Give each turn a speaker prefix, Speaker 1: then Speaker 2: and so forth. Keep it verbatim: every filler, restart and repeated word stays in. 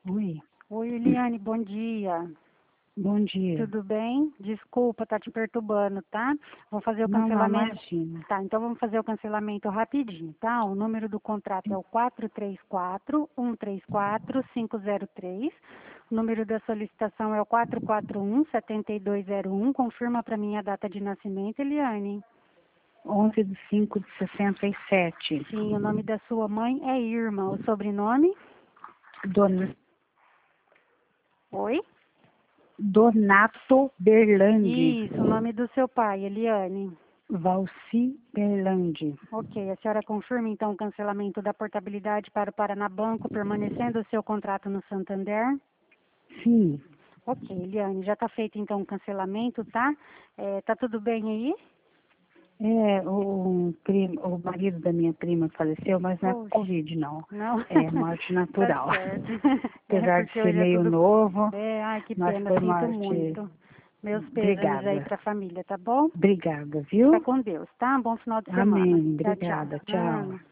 Speaker 1: Oi,
Speaker 2: Oi, Eliane, bom dia.
Speaker 1: bom dia.
Speaker 2: Tudo bem? Desculpa, tá te perturbando, tá? Vou fazer o
Speaker 1: Não, não,
Speaker 2: cancelamento.
Speaker 1: imagina.
Speaker 2: Tá, então vamos fazer o cancelamento rapidinho, tá? O número do contrato é o quatro três quatro, um três quatro, cinco zero três. O número da solicitação é o quatro quatro um, sete dois zero um. Confirma para mim a data de nascimento, Eliane.
Speaker 1: onze de cinco de sessenta e sete.
Speaker 2: Sim, o nome da sua mãe é Irma. O sobrenome?
Speaker 1: Don,
Speaker 2: Oi?
Speaker 1: Donato Berlandi.
Speaker 2: Isso, o nome do seu pai, Eliane.
Speaker 1: Valci Berlandi.
Speaker 2: Ok, a senhora confirma então o cancelamento da portabilidade para o Paraná Banco, permanecendo o seu contrato no Santander?
Speaker 1: Sim,
Speaker 2: Ok, Eliane, já está feito então o cancelamento, tá? É, tá tudo bem aí?
Speaker 1: é, o, primo, o marido da minha prima faleceu, mas não é
Speaker 2: Poxa,
Speaker 1: Covid, não.
Speaker 2: não?
Speaker 1: É morte
Speaker 2: Tá
Speaker 1: natural.
Speaker 2: certo. É,
Speaker 1: Apesar de
Speaker 2: porque
Speaker 1: ser
Speaker 2: hoje é
Speaker 1: meio
Speaker 2: tudo...
Speaker 1: novo,
Speaker 2: É, ai, que
Speaker 1: mas
Speaker 2: pena,
Speaker 1: foi
Speaker 2: sinto
Speaker 1: morte.
Speaker 2: muito. Meus pêsames aí
Speaker 1: Obrigada.
Speaker 2: para a família, tá bom?
Speaker 1: Obrigada,
Speaker 2: Fica
Speaker 1: viu?
Speaker 2: com Deus, tá? Bom final de semana.
Speaker 1: Amém.
Speaker 2: Tchau, tchau.
Speaker 1: Obrigada. Tchau.
Speaker 2: Ah,